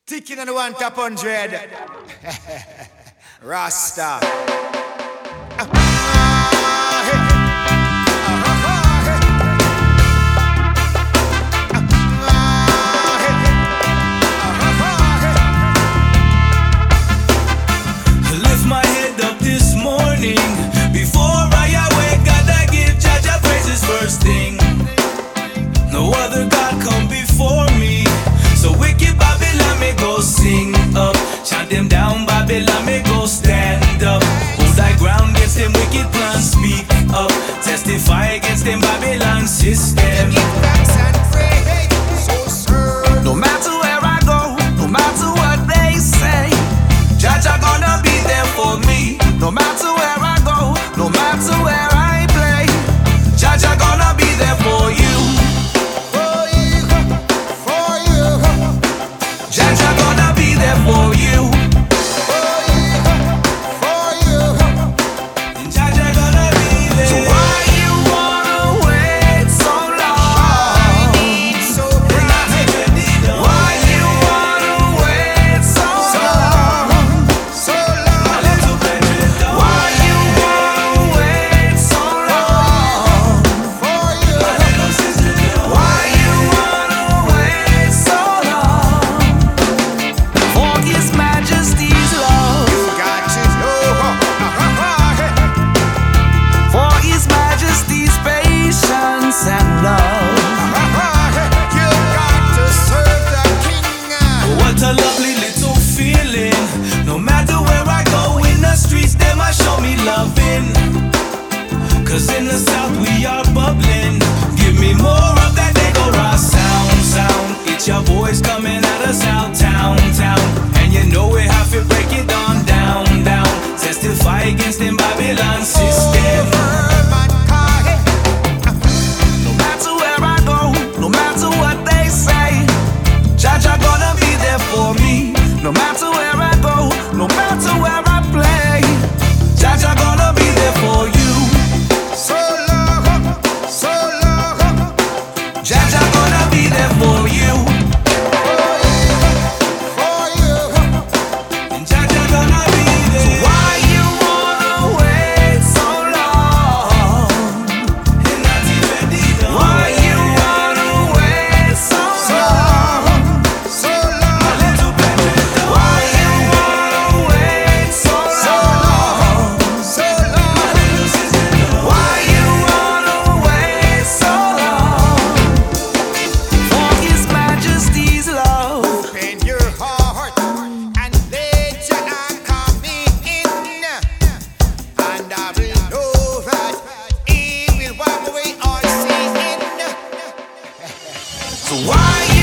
Ticking on the 100. Rasta. Lift my head up this morning. Before I awake, gotta give Jaja praises first thing. No other God come before me. So wicked Babylon may go sing up. Chant them down, Babylon may go stand up. Hold thy ground against them wicked plans, speak up. Testify against them Babylon system. No matter where I go, no matter what they say, Jaja gonna be there for me. No matter where I go, no matter where I play, Jaja gonna be there for you. Jaja gonna be there for you. Jaja gonna be there. So why you wanna wait so long? Why you wanna wait so long? My little baby, why you wanna wait so long? My little sister, why you wanna wait so long? For His Majesty's love, for His Majesty's patience and love. What a lovely little feeling. No matter where I go in the streets, them a show me loving. Cause in the south we are bubbling. Give me more of that they go raw sound. It's your voice coming out of South town. And you know we have to break it down. Testify against them Babylon system. No matter where I go, no matter what they say, Jaja gonna be there for me. No matter where I go, no matter where I play, Jaja gonna be there for you. Jaja gonna be there for you. And Jaja gonna be there. So why you wanna wait so long? And not even either. Why you wanna wait so long? My little baby, why you wanna wait so long? My little sister, why you wanna wait so long? For His Majesty's love. Open your heart and let Jah come in, and I will know that He will wipe away all sin. So why